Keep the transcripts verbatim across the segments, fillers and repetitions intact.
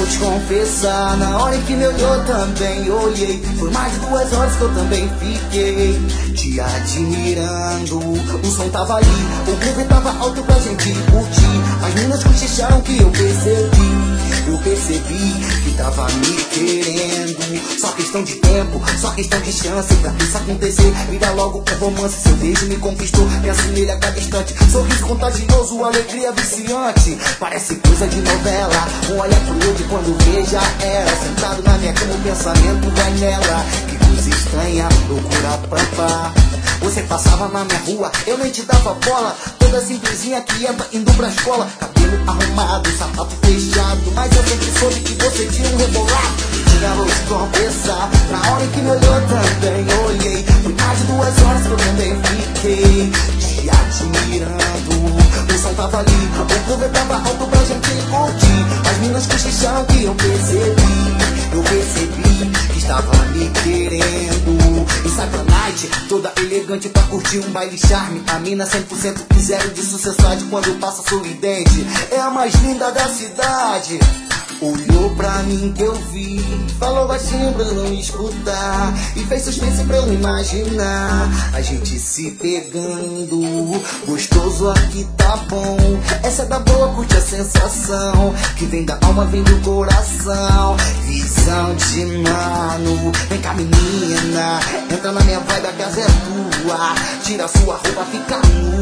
vou te confessar, na hora em que me olhou também olhei. Foi mais de duas horas que eu também fiquei te admirando. O som tava ali, o groove tava alto pra gente curtir. As meninas cochicharam que eu percebi. Eu percebi que tava me querendo. Só questão de tempo, só questão de chance pra isso acontecer. Vira logo com romance, seu beijo me conquistou. Penso nele a cada instante, sorriso contagioso, alegria viciante. Parece coisa de novela, um olhar pro outro quando veja ela. Sentado na minha cama o pensamento vai nela. Que coisa estranha, loucura pampa. Você passava na minha rua, eu nem te dava bola. Toda simplesinha que entra indo pra escola. Cabelo arrumado, sapato fechado. Mas eu sempre soube que você tinha um rebolado. Tinha vou te confessar, na hora em que me olhou também olhei. Foi mais de duas horas que eu também fiquei te admirando. O som tava ali, o groove tava alto pra gente curtir. As minas cochicharam que eu percebi. Eu percebi que estava me querendo. E sacanagem, toda elegante pra curtir um baile charme. A mina cem por cento e zero de sucessade quando passa sorridente. É a mais linda da cidade. Olhou pra mim que eu vi, falou baixinho pra eu não escutar. E fez suspense pra eu imaginar a gente se pegando. Gostoso aqui tá bom, essa é da boa, curte a sensação que vem da alma, vem do coração. Visão de mano, vem cá menina, entra na minha vibe, a casa é tua. Tira sua roupa, fica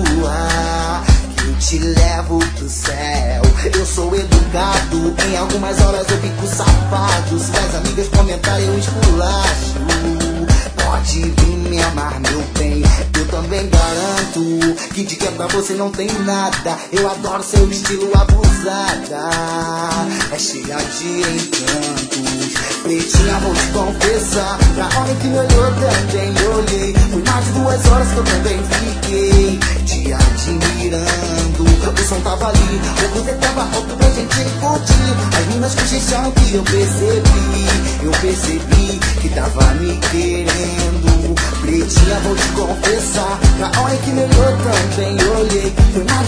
nua, eu te levo pro céu. Eu sou educado, em algumas horas eu fico safado. Se as amigas comentarem eu esculacho. Pode vir me amar, meu bem, eu também garanto que de quebra você não tem nada. Eu adoro seu estilo abusada, é cheia de encantos. Pretinha, vou te confessar, na hora que me olhou também olhei. Foi mais de duas horas que eu também fiquei te admirando. O som tava ali, o groove tava alto pra gente curtir. As minas cochicharam que eu percebi. Eu percebi que tava me querendo. Pretinha, vou te confessar, na hora que me olhou também olhei. Foi mais